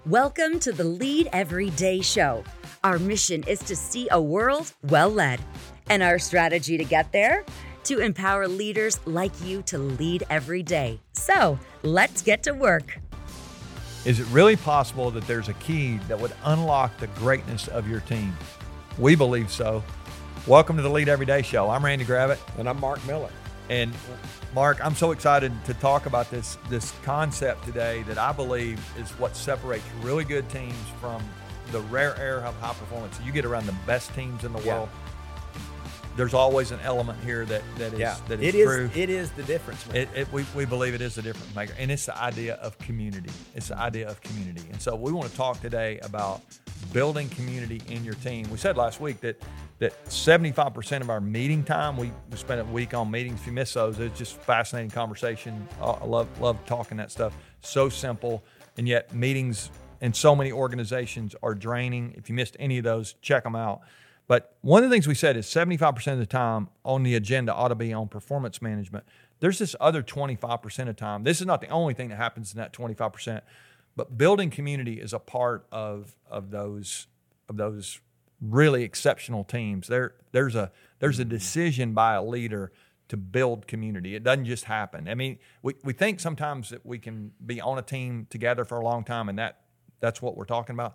Welcome to the Lead Every Day show. Our mission is to see a world well led. And our strategy to get there? To empower leaders like you to lead every day. So let's get to work. Is it really possible that there's a key that would unlock the greatness of your team? We believe so. Welcome to the Lead Every Day show. I'm Randy Gravitt. And I'm Mark Miller. And Mark, I'm so excited to talk about this concept today that I believe is what separates really good teams from the rare air of high performance. You get around the best teams in the world. There's always an element here that is true. It is the difference maker. We believe it is the difference maker. And it's the idea of community. It's the idea of community. And so we want to talk today about building community in your team. We said last week that 75% of our meeting time, we spent a week on meetings. If you miss those, it's just fascinating conversation. I love talking that stuff. So simple, and yet meetings in so many organizations are draining. If you missed any of those, check them out. But one of the things we said is 75% of the time on the agenda ought to be on performance management. There's this other 25% of time. This is not the only thing that happens in that 25%, but building community is a part of those really exceptional teams. There's a decision by a leader to build community. It doesn't just happen. I mean, we think sometimes that we can be on a team together for a long time, and that's what we're talking about.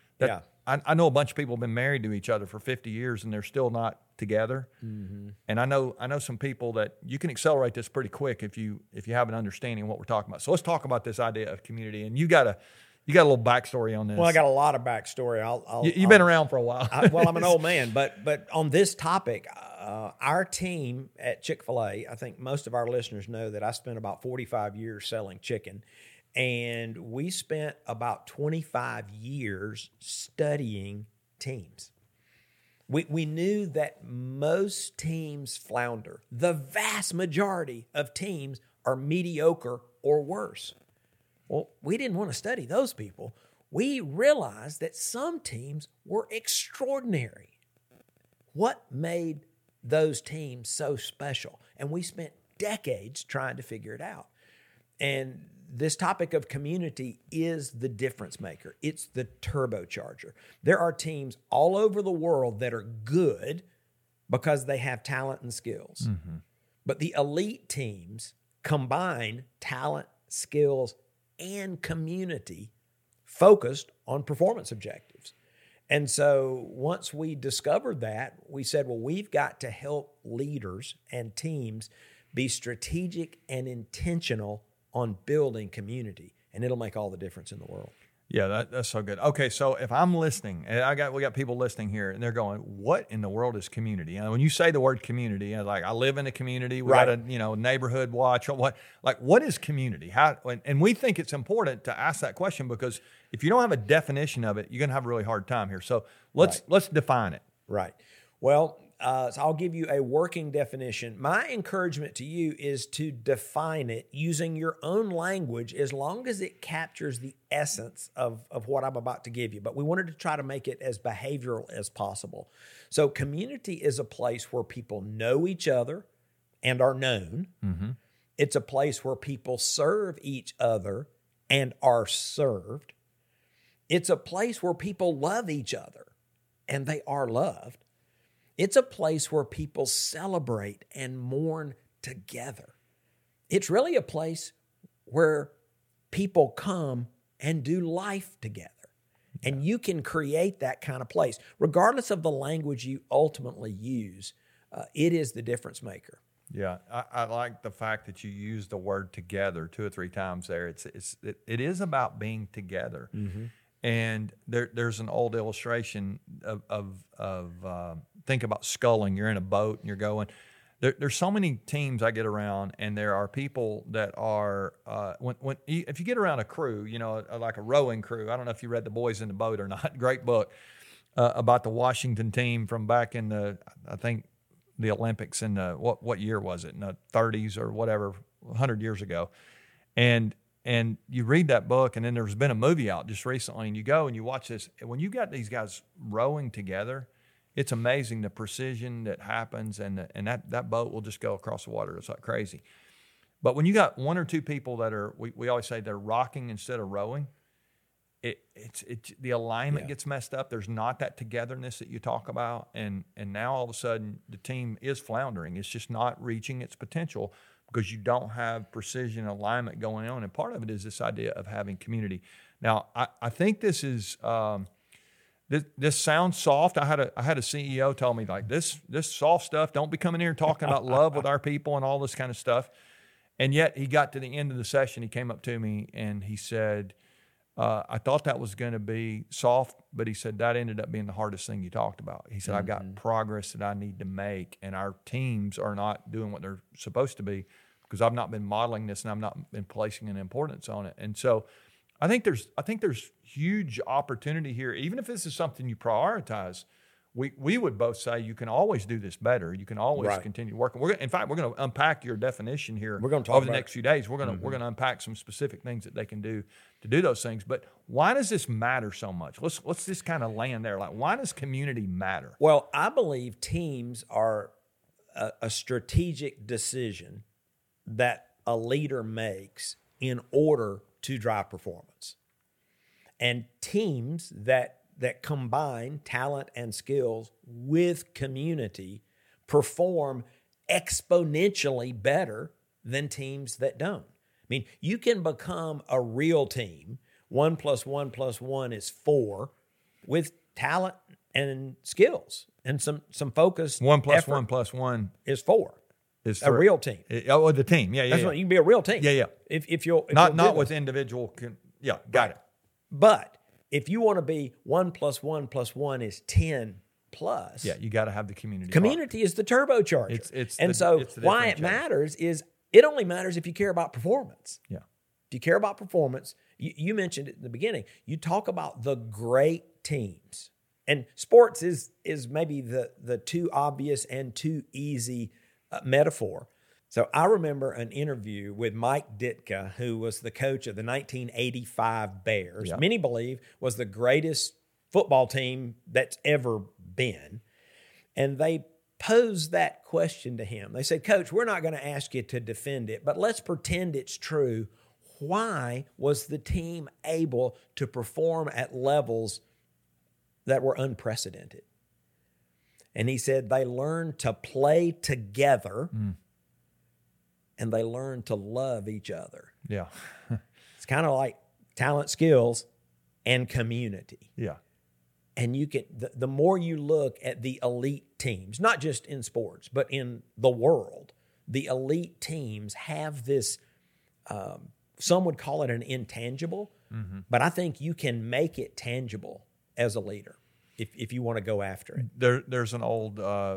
I know a bunch of people have been married to each other for 50 years and they're still not together. Mm-hmm. And I know some people that you can accelerate this pretty quick if you have an understanding of what we're talking about. So let's talk about this idea of community. And you got a little backstory on this. Well, I got a lot of backstory. You've been around for a while. I'm an old man, but on this topic, our team at Chick-fil-A, I think most of our listeners know that I spent about 45 years selling chicken. And we spent about 25 years studying teams. We knew that most teams flounder. The vast majority of teams are mediocre or worse. Well, we didn't want to study those people. We realized that some teams were extraordinary. What made those teams so special? And we spent decades trying to figure it out. And this topic of community is the difference maker. It's the turbocharger. There are teams all over the world that are good because they have talent and skills. Mm-hmm. But the elite teams combine talent, skills, and community focused on performance objectives. And so once we discovered that, we said, well, we've got to help leaders and teams be strategic and intentional on building community, and it'll make all the difference in the world. Yeah, that's so good. Okay, so if I'm listening, and we got people listening here, and they're going, "What in the world is community?" And when you say the word community, like I live in a community, we got a neighborhood watch, or what is community? How? And we think it's important to ask that question because if you don't have a definition of it, you're going to have a really hard time here. So let's define it. Right. Well. So I'll give you a working definition. My encouragement to you is to define it using your own language as long as it captures the essence of what I'm about to give you. But we wanted to try to make it as behavioral as possible. So community is a place where people know each other and are known. Mm-hmm. It's a place where people serve each other and are served. It's a place where people love each other and they are loved. It's a place where people celebrate and mourn together. It's really a place where people come and do life together. And you can create that kind of place. Regardless of the language you ultimately use, it is the difference maker. Yeah, I like the fact that you use the word together 2 or 3 times there. It is about being together. Mm-hmm. And there's an old illustration of think about sculling. You're in a boat and you're going. There's so many teams I get around, and there are people that are if you get around a crew, like a rowing crew. I don't know if you read The Boys in the Boat or not. Great book about the Washington team from back in the Olympics in what year was it? In the 30s or whatever, 100 years ago, and you read that book, and then there's been a movie out just recently, and you go and you watch this. When you got these guys rowing together, it's amazing the precision that happens, and that boat will just go across the water. It's like crazy. But when you got 1 or 2 people that are, we always say they're rocking instead of rowing, the alignment gets messed up. There's not that togetherness that you talk about, and now all of a sudden the team is floundering. It's just not reaching its potential because you don't have precision alignment going on. And part of it is this idea of having community. Now, I think this is this sounds soft. I had a CEO tell me, like, this soft stuff, don't be coming here talking about love with our people and all this kind of stuff. And yet he got to the end of the session, he came up to me and he said, I thought that was going to be soft, but he said that ended up being the hardest thing you talked about. He said, I've got progress that I need to make, and our teams are not doing what they're supposed to be because I've not been modeling this and I've not been placing an importance on it. And so I think there's huge opportunity here. Even if this is something you prioritize, we would both say you can always do this better. You can always continue working. In fact, we're going to unpack your definition here. We're going to talk over the next few days. We're going to unpack some specific things that they can do to do those things. But why does this matter so much? Let's just kind of land there. Like, why does community matter? Well, I believe teams are a strategic decision that a leader makes in order to drive performance. And teams that combine talent and skills with community perform exponentially better than teams that don't. I mean, you can become a real team. 1 + 1 + 1 is 4 with talent and skills and some focus. 1 + 1 + 1 is 4. Is a real team. The team. Yeah. That's what you can be a real team. Yeah. If you'll not with individual. Got it. But if you want to be 1 + 1 + 1 is 10 plus. Yeah, you got to have the community. Community is the turbocharger. Why it matters is it only matters if you care about performance. Yeah. If you care about performance, you mentioned it in the beginning. You talk about the great teams. And sports is maybe the too obvious and too easy metaphor. So I remember an interview with Mike Ditka, who was the coach of the 1985 Bears. Yeah. Many believe was the greatest football team that's ever been. And they posed that question to him. They said, Coach, we're not going to ask you to defend it, but let's pretend it's true. Why was the team able to perform at levels that were unprecedented? And he said they learned to play together and they learned to love each other. Yeah. It's kind of like talent, skills, and community. Yeah. And you can, the more you look at the elite teams, not just in sports, but in the world, the elite teams have this, some would call it an intangible, but I think you can make it tangible as a leader. If you want to go after it. There's an old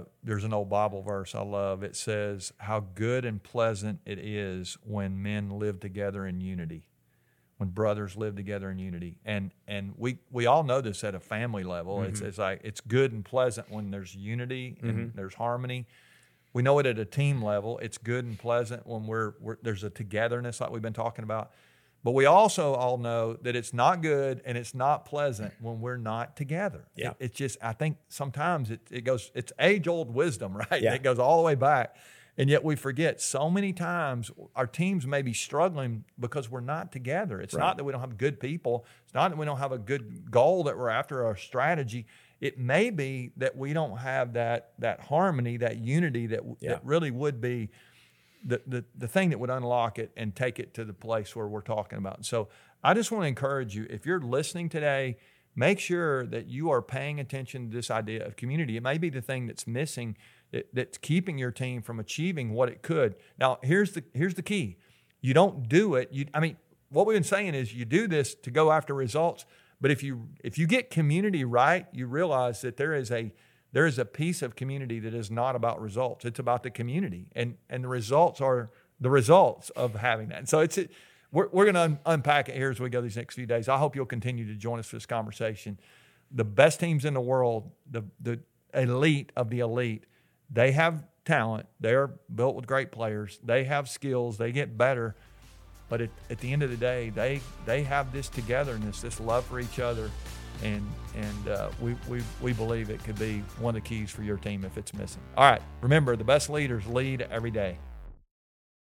Bible verse I love. It says, how good and pleasant it is when men live together in unity, when brothers live together in unity. And we all know this at a family level. It's like it's good and pleasant when there's unity and there's harmony. We know it at a team level. It's good and pleasant when there's a togetherness like we've been talking about. But we also all know that it's not good and it's not pleasant when we're not together. Yeah. It's just, I think sometimes it goes, it's age-old wisdom, right? Yeah. It goes all the way back. And yet we forget so many times our teams may be struggling because we're not together. It's not that we don't have good people. It's not that we don't have a good goal that we're after, or a strategy. It may be that we don't have that harmony, that unity that really would be the thing that would unlock it and take it to the place where we're talking about. So I just want to encourage you, if you're listening today, make sure that you are paying attention to this idea of community. It may be the thing that's missing, that's keeping your team from achieving what it could. Now, here's the key. You don't do it. What we've been saying is you do this to go after results, but if you get community right, you realize that there is a piece of community that is not about results. It's about the community, and the results are the results of having that. And so we're going to unpack it here as we go these next few days. I hope you'll continue to join us for this conversation. The best teams in the world, the elite of the elite, they have talent. They're built with great players. They have skills. They get better. But at the end of the day, they have this togetherness, this love for each other. And we believe it could be one of the keys for your team if it's missing. All right, remember, the best leaders lead every day.